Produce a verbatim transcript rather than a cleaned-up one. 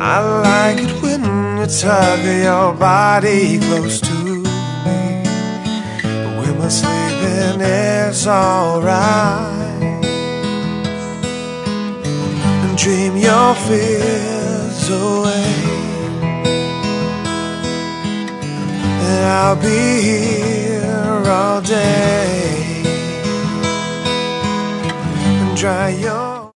I like it when you tug your body close to me, but when we're sleeping it's alright. And dream your fears away, and I'll be here all day and dry your